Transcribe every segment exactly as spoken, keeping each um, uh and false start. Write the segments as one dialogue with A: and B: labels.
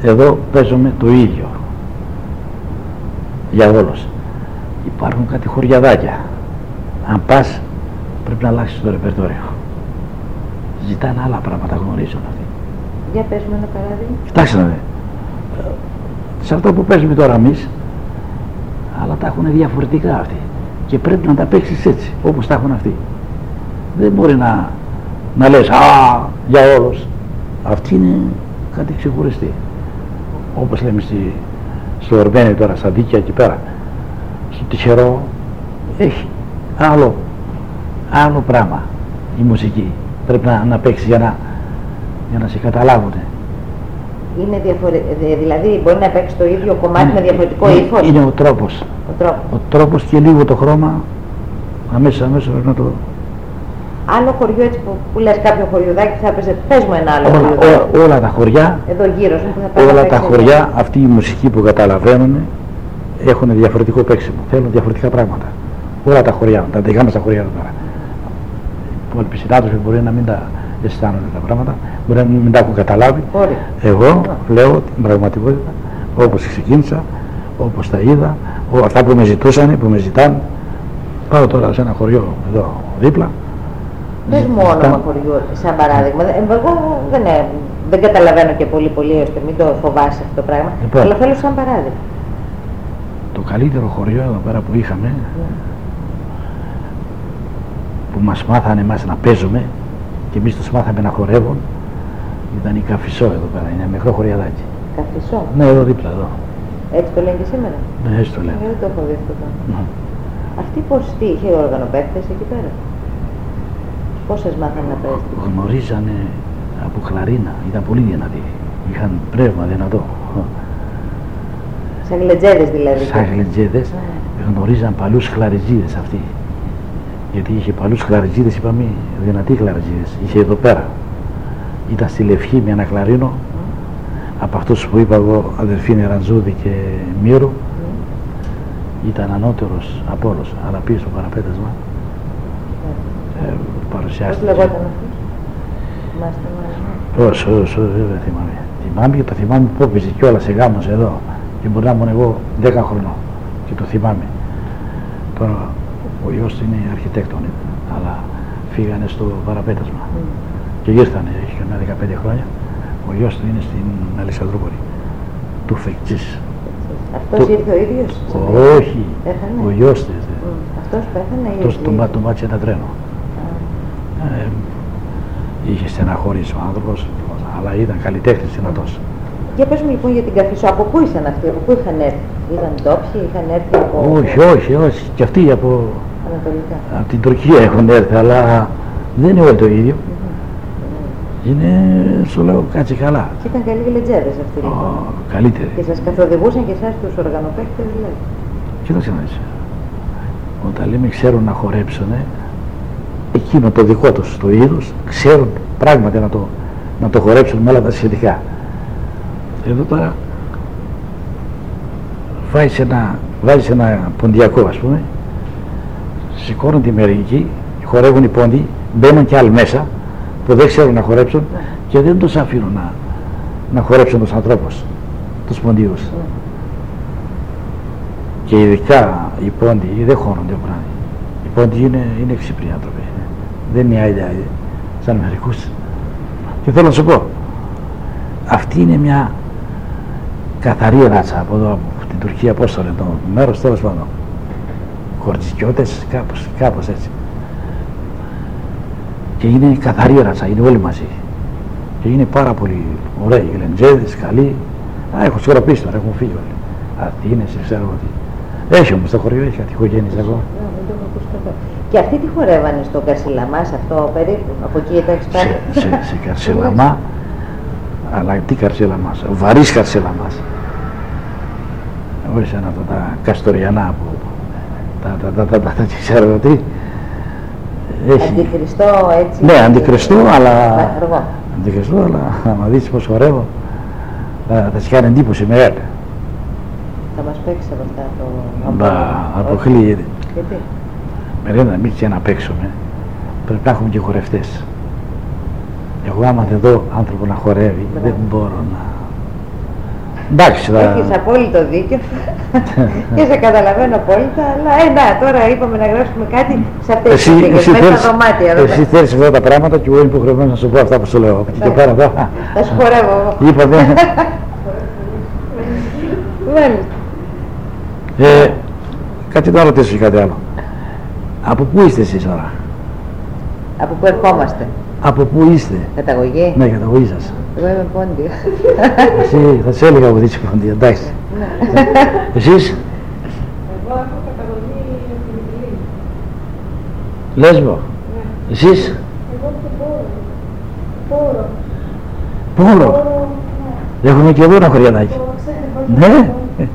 A: εδώ παίζουμε το ίδιο για όλους. Υπάρχουν κάτι χωριαδάκια. Αν πας πρέπει να αλλάξεις το ρεπερτόριο. Ζητάνε άλλα πράγματα, γνωρίζουν αυτοί.
B: Για πες μου ένα παράδειγμα.
A: Κοιτάξτε να δει. Σε αυτό που παίζουμε τώρα εμείς, αλλά τα έχουν διαφορετικά αυτοί. Και πρέπει να τα παίξεις έτσι, όπως τα έχουν αυτοί. Δεν μπορεί να, να λες «Α, για όλους». Αυτή είναι κάτι ξεχωριστή. Όπως λέμε στη, στο Ορμένη τώρα, στα Δίκαια εκεί πέρα, στο Τυχερό, έχει άλλο, άλλο πράγμα η μουσική. Πρέπει να, να παίξεις για να, για να σε καταλάβουν.
B: Είναι διαφορε... Δηλαδή μπορεί να παίξει το ίδιο κομμάτι είναι, με διαφορετικό
A: είναι,
B: ύφος.
A: Είναι ο τρόπος.
B: Ο τρόπος.
A: Ο τρόπος και λίγο το χρώμα, αμέσως αμέσως πρέπει να το...
B: Άλλο χωριό έτσι που, που λες κάποιο χωριουδάκι που θα έπαιζε, πες μου ένα άλλο
A: όλα,
B: χωριουδάκι.
A: Όλα, όλα τα χωριά,
B: εδώ γύρω σου που θα πάει
A: όλα τα χωριά, εδώ. Αυτή η μουσική που καταλαβαίνουν έχουν διαφορετικό παίξιμο, θέλουν διαφορετικά πράγματα. Όλα τα χωριά, τα δικά μας τα χωριά τώρα. Οι συνάδελφοι μπορεί να μην τα αισθάνονται τα πράγματα, μπορεί να μην τα έχουν καταλάβει.
B: Ωραία.
A: Εγώ λέω την πραγματικότητα όπως ξεκίνησα, όπως τα είδα, αυτά που με ζητούσαν, που με ζητάνε. Πάω τώρα σε ένα χωριό εδώ δίπλα.
B: Πες μου όνομα χωριού, σαν παράδειγμα. Εγώ δεν, ε, δεν καταλαβαίνω και πολύ πολύ ώστε μην το φοβάσαι αυτό το πράγμα. Λοιπόν, αλλά θέλω σαν παράδειγμα.
A: Το καλύτερο χωριό εδώ πέρα που είχαμε, yeah. που μας μάθανε εμάς να παίζουμε και εμείς τους μάθαμε να χορεύουν, ήταν η Καφισό εδώ πέρα, είναι ένα μικρό χωριαδάκι.
B: Καφισό?
A: Ναι, εδώ δίπλα εδώ.
B: Έτσι το λένε και σήμερα?
A: Ναι, έτσι το λένε.
B: Δεν το έχω δει αυτό.
A: Mm.
B: Αυτή πως τι, είχε οργανοπαίκτες εκεί πέρα? Πόσες μάθανε να παίζουν?
A: Γνωρίζανε από κλαρίνα, ήταν πολύ δυνατοί. Είχαν πνεύμα δυνατό.
B: Σαν γλεντζέδες δηλαδή.
A: Σαν γλεντζέδες, yeah. Γνωρίζαν παλούς χλαριζίδες αυτοί. Γιατί είχε παλούς χλαριζίδες, είπαμε, δυνατοί χλαριζίδες. Είχε εδώ πέρα. Ήταν στη Λευχή με ένα κλαρίνο. Mm. Από αυτούς που είπα εγώ, αδερφή Ραντζούδη και Μύρου, mm. ήταν ανώτερος από όλους, αλλά πήγε στο παραπέτασμα. Mm. Ε, παρουσιάστηκε.
B: Πώς λεγόταν αυτός? Θυμάστε μάλλον?
A: Όσο, όσο, δεν θυμάμαι. Θυμάμαι και το θυμάμαι που έπαιζε κιόλας σε γάμος εδώ. Και μπορεί να ήμουν εγώ δέκα χρονών και το θυμάμαι. Τώρα ο γιος του είναι αρχιτέκτον, αλλά φύγανε στο παραπέτασμα. Mm. Και ήρθανε, έχει και δεκαπέντε χρόνια. Ο γιος του είναι στην Αλεξανδρούπολη, του Φεκτσής.
B: Αυτός του... ήρθε ο ίδιος?
A: Όχι,
B: Έχανε.
A: Ο γιος της.
B: Mm. Αυτός πέθανε ή
A: Αυτός τον το μάτσε ένα τρένο. Mm. Ε, είχε στεναχωρήσει ο άνθρωπος, αλλά ήταν καλλιτέχνης δυνατός.
B: Για πες μου λοιπόν για την Καφισό, από πού ήσαν αυτοί, από πού είχαν έρθει? Ήταν ντόπιοι, είχαν έρθει από...
A: Όχι, όχι, όχι, και αυτοί από...
B: Ανατολικά.
A: Από την Τουρκία έχουν έρθει, αλλά δεν είναι όλο το ίδιο. Mm-hmm. Είναι, σου λέω, κάτσε καλά.
B: Και ήταν καλοί γλεντζέδες αυτοί λοιπόν.
A: Oh, καλύτεροι.
B: Και σας καθοδηγούσαν και εσάς τους οργανοπαίκτες δηλαδή.
A: Κοίταξε να δεις. Όταν λέμε ξέρουν να χορέψουν, εκείνο το δικό τους το είδος, ξέρουν πράγματι να το, να το χορέψουν με όλα τα σχετικά. Εδώ τώρα βάζεις ένα, βάζεις ένα ποντιακό, ας πούμε, σηκώνουν τη μερική, χορεύουν οι πόντοι, μπαίνουν και άλλοι μέσα που δεν ξέρουν να χορέψουν και δεν τους αφήνουν να, να χορέψουν τους ανθρώπους, τους ποντίους. Mm. Και ειδικά οι πόντιοι δεν χώνονται πράγμα. Οι πόντιοι είναι, είναι ξύπνοι άνθρωποι, δεν είναι άιδια σαν μερικούς. Και θέλω να σου πω, αυτή είναι μια καθαρή ράτσα από εδώ, από την Τουρκία, πώς το λένε, το μέρος τέλος πάντων. Χορτζικιώτες, κάπως, κάπως έτσι. Και είναι καθαρή ράτσα, είναι όλοι μαζί. Και είναι πάρα πολύ ωραίοι, γλεντζέδες, καλοί. Α, έχουν σκορπίσει τώρα, έχουν φύγει όλοι. Αθήνες, ξέρω ότι. Έχει όμως το χωριό, έχει κάτι οικογένειες εγώ.
B: Και αυτοί τι χορεύανε στο Καρσιλαμά, σε αυτό περίπου, από εκεί ήταν εξπάρει.
A: Σε, σε, σε Καρσιλαμά, αλλά τι Καρσιλαμάς, βαρύς Καρσιλαμάς. Όχι σαν αυτά τα καστοριανά που τα τα τα τα τα τα ξέρω τι.
B: Αντιχριστό έτσι.
A: Ναι, αντιχριστό, αλλά
B: αργό.
A: Αντιχριστό, αλλά άμα δεις πως χορεύω, θα θα σου κάνει εντύπωση μεγάλη.
B: Θα μας παίξεις από αυτά το...
A: Μπα, αποκλείεται.
B: Γιατί?
A: Με να μην και να παίξουμε, πρέπει να έχουμε και χορευτές. Εγώ άμα δεν δω άνθρωπο να χορεύει, δεν μπορώ να... Εντάξει, θα...
B: Έχεις απόλυτο δίκιο και σε καταλαβαίνω απόλυτα, αλλά ε, να, τώρα είπαμε να γράψουμε κάτι σε αυτές τις συνθήκες, μέσα στα δωμάτια.
A: Εσύ θέλεις αυτά τα πράγματα και εγώ είμαι υποχρεωμένος να σου πω αυτά που σου λέω. Και πέρα εδώ.
B: Θα σου χορεύω εγώ.
A: Είπαμε. ε, κάτι να ρωτήσω και κάτι άλλο. Από πού είστε εσείς τώρα?
B: Από πού ερχόμαστε?
A: Από πού είστε?
B: Καταγωγή?
A: Ναι, καταγωγή σας.
B: Εγώ είμαι Πόντιο.
A: Εσύ θα σε έλεγα από είσαι Πόντιο, εντάξει. Εσείς?
C: Εγώ έχω καταγωγή από την Βιλή.
A: Λέσβο. Εσείς?
C: Εγώ από τον Πόρο. Πόρο.
A: Πόρο. Έχουμε και εδώ ένα χωριανάκι. Ναι.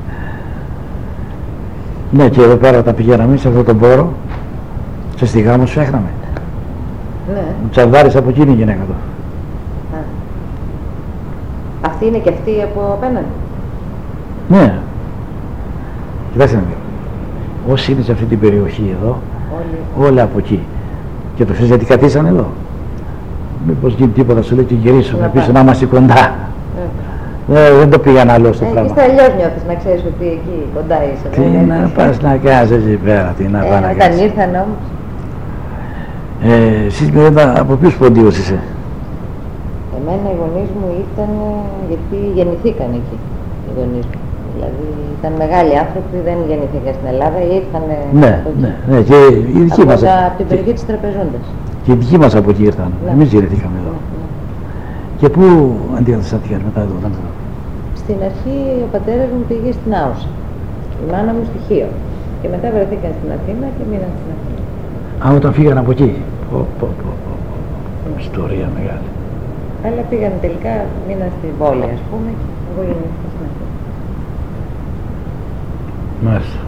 A: Ναι, και εδώ πέρα όταν πηγαίναμε σε αυτόν τον Πόρο, σε στη γάμο σου έφταμε.
B: Ναι.
A: Μου τσαλδάρισε από εκείνη η γυναίκα του.
B: Α. Αυτή είναι και αυτή από απέναντι.
A: Ναι. Κοιτάξτε να δείτε. Όσοι είναι σε αυτή την περιοχή εδώ, όλοι, όλα από εκεί. Και το ξέρεις γιατί καθίσανε εδώ? Μήπως γίνει τίποτα, σου λέει και γυρίσουμε πίσω να είμαστε κοντά. Ε, δεν το πήγαν άλλο στο
B: ε,
A: πράγμα.
B: Και αλλιώς νιώθεις να ξέρεις ότι εκεί κοντά είσαι.
A: Τι να πας να κάνεις εκεί πέρα, τι να πας να κάνεις.
B: Όταν ήρθαν όμως.
A: Ε, εσείς μετά από ποιους ποντίους είσαι?
B: Εμένα οι γονείς μου ήταν, γιατί γεννηθήκαν εκεί οι γονείς μου. Δηλαδή ήταν μεγάλοι άνθρωποι, δεν γεννηθήκαν στην Ελλάδα, ήρθαν
A: ναι,
B: από εκεί.
A: Ναι, ναι, και οι δικοί
B: από,
A: μας.
B: τα, από την περιοχή της Τραπεζούντας.
A: Και οι δικοί μας από εκεί ήρθαν,
B: ναι.
A: Εμείς γεννηθήκαμε εδώ. Ναι, ναι. Και πού αντικαταστάθηκαν μετά εδώ?
B: Στην αρχή ο πατέρας μου πήγε στην Άουσα, η μάνα μου στη Χίο. Και μετά βρεθήκαν στην Αθήνα και μείναν στην Αθήνα.
A: Α, όταν φύγαν από εκεί. Πω, πω, πω, πω, πω. Ιστορία μεγάλη.
B: Αλλά πήγαν τελικά, μείναν στην πόλη, ας πούμε, και εγώ γεννήθηκα στην Αθήνα.
A: Μάλιστα.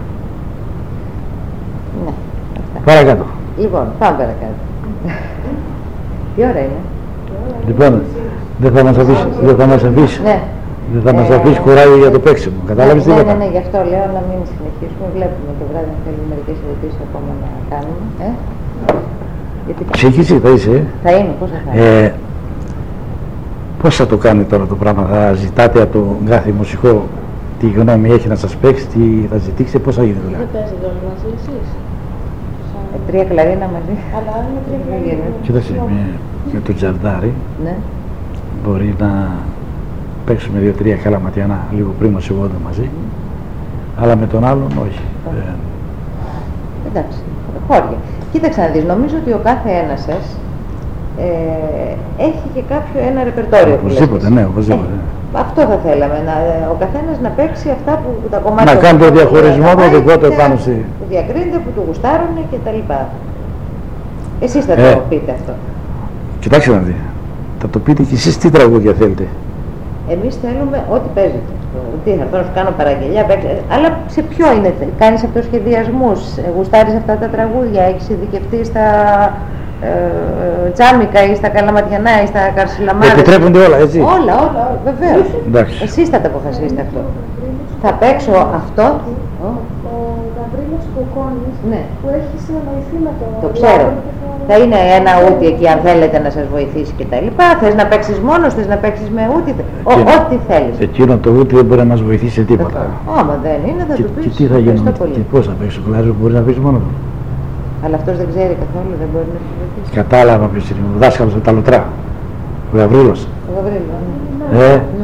B: Ναι, αυτά.
A: Παρακάτω.
B: Λοιπόν, πάμε παρακάτω. Τι ώρα είναι?
A: Λοιπόν, δεν θα μας αφήσει, δεν θα μας αφήσει.
B: Ναι.
A: Δεν θα μας
B: ε,
A: αφήσει κουράγιο για το παίξιμο. Κατάλαβες
B: ναι,
A: τι
B: ναι,
A: είπα?
B: ναι, ναι, γι' αυτό λέω να μην συνεχίσουμε. Βλέπουμε το βράδυ αν θέλουμε μερικές ερωτήσεις ακόμα να κάνουμε. Ε? Γιατί...
A: Ψήχηση θα είσαι, ε?
B: Θα είμαι, πώς θα θα
A: ε, Πώς θα το κάνει τώρα το πράγμα? Θα ζητάτε από τον κάθε μουσικό τι γνώμη έχει να σας παίξει, τι θα ζητήξετε, πώς θα γίνει δουλειά?
C: Δεν παίζετε όλοι μαζί εσείς?
B: Ε, τρία κλαρίνα μαζί.
C: Αλλά είναι τρία κλαρίνα.
A: Κοίταξε, με, με το τζαρδάρι
B: Ναι.
A: μπορεί να παίξουμε δύο-τρία καλαματιανά λίγο πριν μας εγώ μαζί, αλλά με τον άλλον όχι. Ε,
B: Εντάξει, χώρια. Κοίταξε να δεις, νομίζω ότι ο κάθε ένας σας ε, έχει και κάποιο ένα ρεπερτόριο.
A: Οπωσδήποτε, ναι, οπωσδήποτε.
B: Ε, αυτό θα θέλαμε, να, ο καθένας να παίξει αυτά που τα κομμάτια...
A: Να κάνει το διαχωρισμό το δικό του πάνω στη...
B: Που διακρίνεται, που του γουστάρουν και τα λοιπά. Εσείς θα
A: ε,
B: το πείτε αυτό.
A: Κοιτάξτε να δει. Θα το πείτε και εσείς τι τραγούδια θέλετε.
B: Εμείς θέλουμε ό,τι παίζετε. Τι θα έρθω να σου κάνω παραγγελιά, παίξε. Αλλά σε ποιο είναι, κάνεις αυτοσχεδιασμούς, γουστάρεις αυτά τα τραγούδια, έχεις ειδικευτεί στα ε, τζάμικα ή στα καλαματιανά ή στα καρσιλαμάδες.
A: Επιτρέπονται όλα, έτσι.
B: Όλα, όλα, βεβαίως.
A: Εντάξει.
B: Εσείς θα το αποφασίσετε αυτό. Θα παίξω αυτό.
C: Ο Γαβρίλος Κοκόνης,
B: Ναι.
C: που έχει συνεννοηθεί με το...
B: Το ξέρω. Θα είναι ένα ούτι εκεί αν θέλετε να σας βοηθήσει και τα λοιπά. Θες να παίξεις μόνος, θες να παίξεις με ούτι, ο, ό,τι θέλεις.
A: Εκείνο το ούτι δεν μπορεί να μας βοηθήσει σε τίποτα.
B: Άμα δεν είναι θα
A: Και,
B: του πεις.
A: και τι θα γίνει,
B: πολύ.
A: και πώς θα παίξει ο Κλάριος που μπορεί να παίξει μόνο του.
B: Αλλά αυτός δεν ξέρει καθόλου, δεν μπορεί να σου βοηθήσει.
A: Κατάλαβα ποιος είναι, ο δάσκαλος από τα Λωτρά. Ο Γαβρίλος.
B: Ο Γαβρίλος, ναι.
A: Ε,
B: Ναι.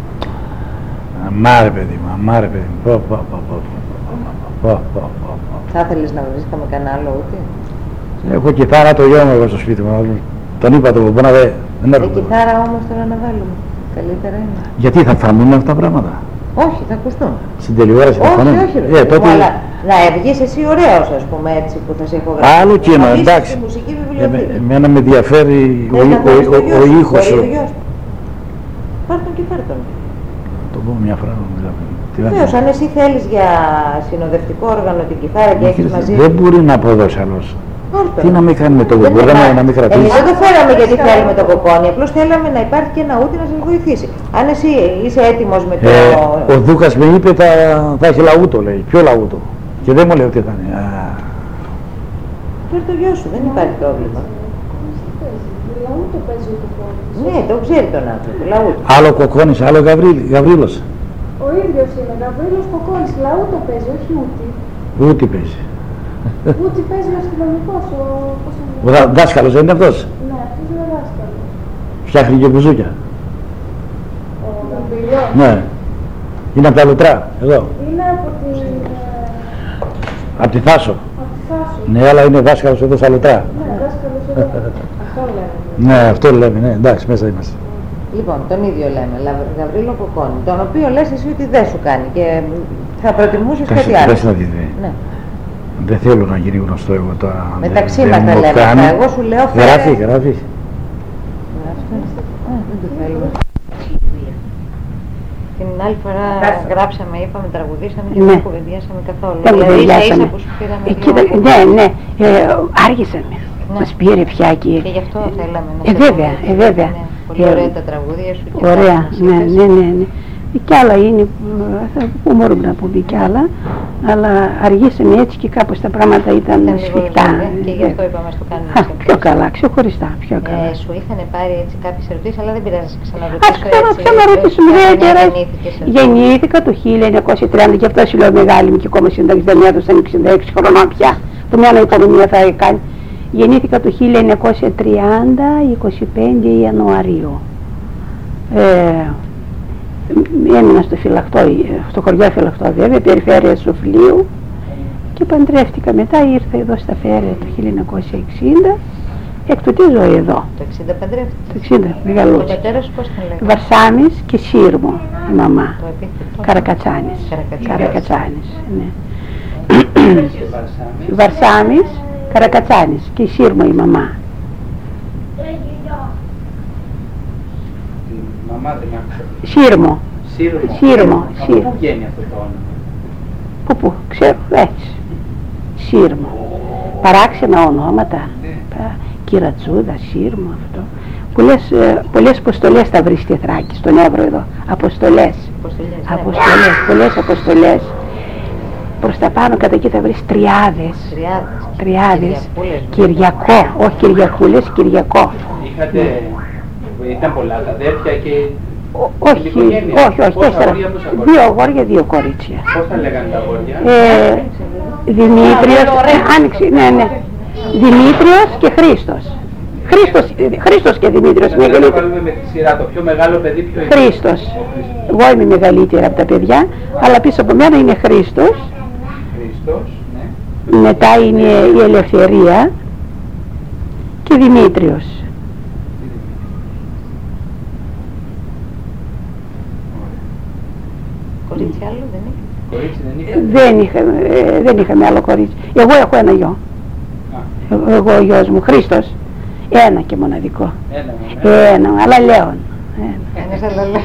A: αμάρε παιδί μου, αμάρε παιδί μου. Πω, πω, πω, πω, πω, πω, πω, πω.
B: Θα ήθελες να βρίσκαμε κανένα άλλο ούτι.
A: Έχω κιθάρα το γιο μου εγώ στο σπίτι μου. Τον είπα το πω να δε, δεν
B: Ε,
A: έρχομαι.
B: κιθάρα όμως τώρα να βάλουμε. Καλύτερα είναι.
A: Γιατί θα φανούν αυτά τα πράγματα.
B: Όχι, θα ακουστούν.
A: Στην τηλεόραση θα
B: Όχι,
A: φανούν.
B: όχι, ρε.
A: Ε, τότε...
B: Αλλά να βγεις εσύ ωραίος, ας πούμε, έτσι που θα σε ηχογραφεί.
A: Άλλο κοινό,
B: Να μπεις
A: εντάξει.
B: στη μουσική
A: Ε,
B: βιβλιοθήκη.
A: εμένα με ενδιαφέρει ο,
B: Θες να
A: ο,
B: φέρεις το
A: ο,
B: γιο
A: ο,
B: σου,
A: ήχος
B: μπορεί
A: σου.
B: ο γιος σου. Πάρ' τον και φέρ' τον.
A: Το πω μια φορά να μιλάμε. Τι να
B: Βεβαίως,
A: κάνω.
B: αν εσύ θέλεις για συνοδευτικό όργανο την κιθάρα και έχεις μαζί...
A: Δεν μπορεί να αποδώσει άλλος.
B: Πάρ' τον.
A: Τι να μην κάνει με το
B: Δεν
A: κοκόρι,
B: είναι-
A: να μην
B: Εμείς
A: κρατήσει.
B: δεν το φέραμε γιατί θέλουμε το κοκόνι, απλώς θέλαμε να υπάρχει και ένα ούτι να σας βοηθήσει. Αν εσύ είσαι έτοιμος με το...
A: Ε, ο Δούκας με είπε θα, θα έχει λαούτο, λέει. Ποιο λαούτο. Και δεν μου λέει ότι θα είναι. Α,
B: Φέρ' το γιο σου, δεν υπάρχει πρόβλημα.
C: Λαού το παίζει ο Κοκόνης.
B: Ναι, το ξέρει τον άνθρωπο, λαούτο.
A: άλλο κοκόνης, άλλο Γαβρίλ, Γαβρίλος.
C: Ο ίδιος είναι, Γαβρίλος Κοκκόνης, αλλά ούτε παίζει, όχι ούτε.
A: Ούτε παίζει.
C: Ούτε παίζει ο αστυνομικός, ο...
A: Ο δά, δάσκαλος δεν είναι αυτός?
C: Ναι, αυτός είναι ο δάσκαλος.
A: Φτιάχνει και μπουζούκια.
C: Ο Γαβριλιός.
A: Ναι. Είναι από τα Λουτρά, εδώ.
C: Είναι από τη...
A: Από τη Θάσο.
C: Από τη Θάσο.
A: Ναι, αλλά είναι δάσκαλος εδώ στα Λουτρά.
C: Ναι, δάσκαλος εδώ. Αυτό λέμε.
A: Ναι, αυτό λέμε, ναι, εντάξει, μέσα είμαστε.
B: Λοιπόν, τον ίδιο λέμε, Λαβ- Γαβρίλο Κοκκόνη, τον οποίο λες εσύ ότι δεν σου κάνει και θα προτιμούσες κάτι άλλο.
A: Κάτσε να δείτε.
B: Ναι.
A: Δεν θέλω να γίνει γνωστό εγώ τώρα.
B: Μεταξύ
A: δεν-
B: μας
A: δεν
B: τα
A: μου
B: λέμε
A: κάνει.
B: αυτά. Εγώ σου λέω φέρε...
A: Γράφει, γράφει.
B: Α, δεν το θέλουμε. Την άλλη φορά γράψαμε, είπαμε, τραγουδήσαμε και
D: Ναι.
B: δεν κουβεντιάσαμε καθόλου.
D: Δεν
B: Δηλαδή ίσα ίσα
D: κουβεντιάσαμε.
B: που σου πήραμε
D: Ε,
B: λίγο
D: κοίτα,
B: από-
D: ναι, ναι, ε, άργησαμε.
B: Ναι.
D: Μας πήρε πια και...
B: Και γι' αυτό θέλαμε να
D: Ε,
B: σε
D: βέβαια,
B: πούμε.
D: ε, βέβαια.
B: Ναι, πολύ
D: Ε,
B: ωραία τα τραγούδια σου και
D: Ωραία,
B: αυτά που
D: ναι,
B: μας είπες.
D: ναι, ναι, ναι. Κι άλλα είναι ε, που μπορούμε να πούμε κι άλλα, αλλά αργήσαμε έτσι και κάπως τα πράγματα ήταν
B: Ήταν λίγο
D: σφιχτά.
B: λεπτά, και γι' αυτό
D: Ε,
B: είπαμε να το κάνουμε
D: α,
B: ξεχωριστά.
D: πιο καλά, ξεχωριστά, πιο καλά.
B: Ε, σου είχαν πάρει έτσι κάποιες ερωτήσεις, αλλά δεν πειράζει,
D: Ας
B: ξαναρωτήσω
D: ξανα,
B: έτσι.
D: ξαναρωτήσουμε,
B: ποια
D: ναι,
B: χρονιά
D: και
B: γεννήθηκες, ας πούμε.
D: γεννήθηκα το χίλια εννιακόσια τριάντα και αυτό σου λέω μεγάλη μου και ακόμα συνταξιδεμία του σαν εξήντα έξι χρονών πια. Το μια οικονομία θα κάνει. Γεννήθηκα το χίλια εννιακόσια τριάντα, είκοσι πέντε Ιανουαρίου. Ε, έμεινα στο Φυλαχτό, στο χωριό Φυλαχτό βέβαια, περιφέρεια Σοφλίου και παντρεύτηκα μετά, ήρθα εδώ στα Φέρεια το χίλια εννιακόσια εξήντα, εκ του τι ζω εδώ,
B: Το εξήντα παντρεύτηκες.
D: το εξήντα,
B: Ο
D: μεγαλούτσι.
B: πατέρας σου πώς τον λέγανε?
D: Βαρσάμις και Σύρμο, η μαμά.
B: Το επίθετο.
D: Καρακατσάνης.
B: Καρακατσάνης.
D: Καρακατσάνης, ναι. Βαρσάμις, Καρακατσάνης και η Σύρμο η μαμά.
E: Τη μαμά δεν άκουσα.
D: Σύρμο.
E: Σύρμο.
D: Σύρμο,
E: Από
D: Σύρμο.
E: πού βγαίνει αυτό το όνομα?
D: Πού πού, ξέρω, έτσι. Σύρμο. Παράξενα ονόματα.
E: Ναι.
D: Πα- Κυρατσούδα, Σύρμο, αυτό. Πολλές, ε, πολλές αποστολές θα βρεις στη Θράκη, στον Εύρο εδώ. Αποστολές.
B: Πώς το λες, ναι.
D: Αποστολές, πολλές αποστολές. Προς τα πάνω κατά εκεί θα βρεις τριάδες.
B: Τριάδες.
D: Τριάδες.
B: Κυριακούλες.
D: Κυριακό, όχι Κυριακούλες, Κυριακό.
E: Είχατε, ήταν πολλά τα αδέρφια και
D: Ό- όχι,
E: την οικογένεια.
D: όχι, όχι,
E: Πόσα
D: τέσσερα.
E: αγόρια, πόσα κορίτσια?
D: Δύο αγόρια, δύο κορίτσια.
E: Πώς τα λέγανε τα αγόρια?
D: Ε, Δημήτριος, ε, άνοιξε, ναι, ναι. Δημήτριος και Χρήστος. Χρήστος, ε, Χρήστος και Δημήτριος,
E: Να το
D: μεγαλύτερο.
E: βάλουμε με τη σειρά, το πιο μεγάλο παιδί ποιο είναι?
D: Χρήστος.
E: Ο Χριστός.
D: Εγώ είμαι μεγαλύτερη από τα παιδιά, αλλά πίσω από μένα είναι Χρήστος.
E: Χριστός, ναι.
D: Μετά είναι η Ελευθερία και Δημήτριος.
B: Κορίτσι άλλο δεν είναι.
E: Κορίτσι δεν είχατε?
D: Δεν, είχα, ε, δεν είχαμε άλλο κορίτσι. Εγώ έχω ένα γιο.
E: Α,
D: Ε- Εγώ ο γιος μου, Χρήστος. Ένα και μοναδικό.
E: ένα μόνο. ε.
D: Ένα, αλλά Λέων. Ένα.
B: Ένας άλλο λέει.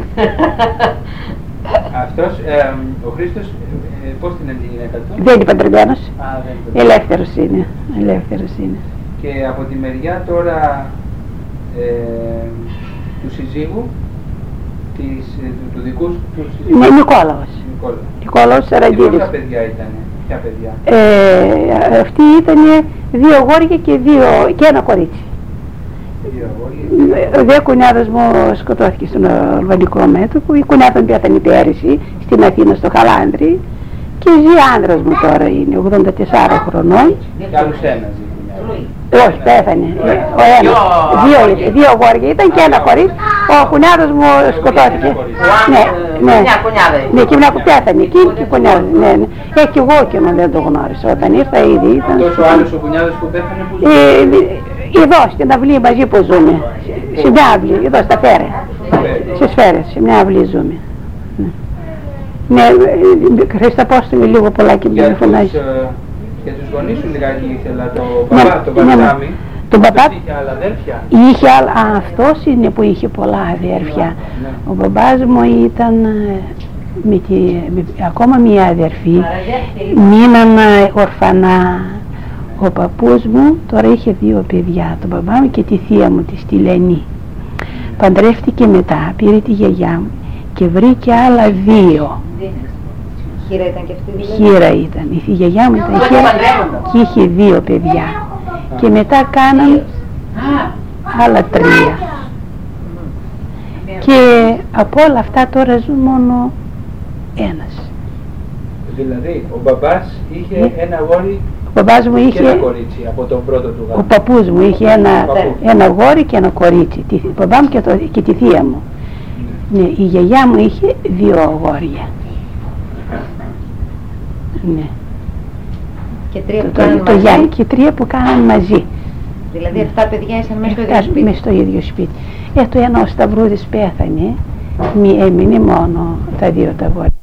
E: Αυτός, ε, ο Χρήστος, ε, πώς την είναι τη γυναίκα του?
D: Δεν είναι παντρεμένος.
E: Α, δεν είναι.
D: Ελεύθερος είναι. Ελεύθερος είναι.
E: Και από τη μεριά τώρα ε, του συζύγου, της, ε, του, του δικού σου, του συζύγου,
D: Ναι, Νικόλαος.
E: Νικόλα.
D: Νικόλαος
E: Και
D: Σαραντίδης.
E: πόσα παιδιά ήταν, ποια παιδιά?
D: Ε, αυτοί ήταν δύο αγόρια και, δύο, και ένα κορίτσι.
E: Δύο αγόρια.
D: Ε, Δύο κουνιάδες μου σκοτώθηκε στον αλβανικό μέτωπο. Η κουνιάδα μου πέθανε πέρυσι στην Αθήνα στο Χαλάνδρι. Και ζει άντρας μου τώρα, είναι ογδόντα τεσσάρων χρονών.
E: Κι άλλους ένα ζει.
D: Όχι, πέθανε. Ε, Ο ένας. Δύο, ήταν, δύο αγόρια ήταν και ένα κορίτσι. Ο κουνιάδος μου σκοτώθηκε. Ναι, ναι.
F: Μια κουνιάδα.
D: Ναι, και μια που πέθανε εκεί και η κουνιάδα. Ναι, ναι. Ε, και εγώ εκείνο δεν το γνώρισα. Όταν ήρθα ήδη ήταν.
E: Αυτός ο άλλος ο κουνιάδος που πέθανε που ζει?
D: Ε, εδώ στην αυλή μαζί που ζούμε. Σε μια αυλή, εδώ στα Φέρε. Σε Σφαίρες, σε μια αυλή ζούμε. Ναι. Ναι, ε, Χριστέ Απόστολη, λίγο πολλά και
E: Για
D: με
E: τους,
D: φωνάζει.
E: ε, για τους γονείς σου λιγάκι ήθελα, το
D: Ναι,
E: μπαμπά, το
D: ναι, ναι.
E: Βαρσάμι.
D: Τον μπαμπά
E: Αυτός είχε άλλα αδέρφια.
D: είχε, άλλα- α, αυτός είναι που είχε πολλά αδέρφια.
E: Ναι.
D: Ο μπαμπάς μου ήταν ε, με τη, με, ακόμα μία αδερφή, μείναν ε, ορφανά. Ο παππούς μου τώρα είχε δύο παιδιά, τον μπαμπά μου και τη θεία μου, τη Στυλενή. Παντρεύτηκε μετά, πήρε τη γιαγιά μου και βρήκε άλλα δύο.
B: Χείρα ήταν και αυτή δηλαδή.
D: Χείρα ήταν, η γιαγιά μου ήταν χείρα και είχε δύο παιδιά. Και μετά κάναν άλλα τρία. Και από όλα αυτά τώρα ζουν μόνο ένας.
E: Δηλαδή, ο μπαμπάς είχε
D: Ναι.
E: ένα αγόρι
D: Ο μπαμπάς μου
E: και
D: είχε,
E: ένα κορίτσι από τον πρώτο του
D: ο
E: γάμο.
D: παππούς μου είχε ένα,
E: Παππού.
D: ένα αγόρι και ένα κορίτσι, τη ο μπαμπά μου και, το, και τη θεία μου. Ναι, η γιαγιά μου είχε δύο αγόρια. Ναι.
B: Και τρία που
D: Το,
B: κάνουν
D: το, το
B: μαζί.
D: Γιάννη και τρία που κάναν μαζί.
B: Δηλαδή εφτά παιδιά ήσαν μέσα στο ίδιο
D: Εφτά
B: σπίτι.
D: μες στο ίδιο σπίτι. Ε, το ένα ο Σταυρούδης πέθανε, μη έμεινε μόνο τα δύο τα αγόρια.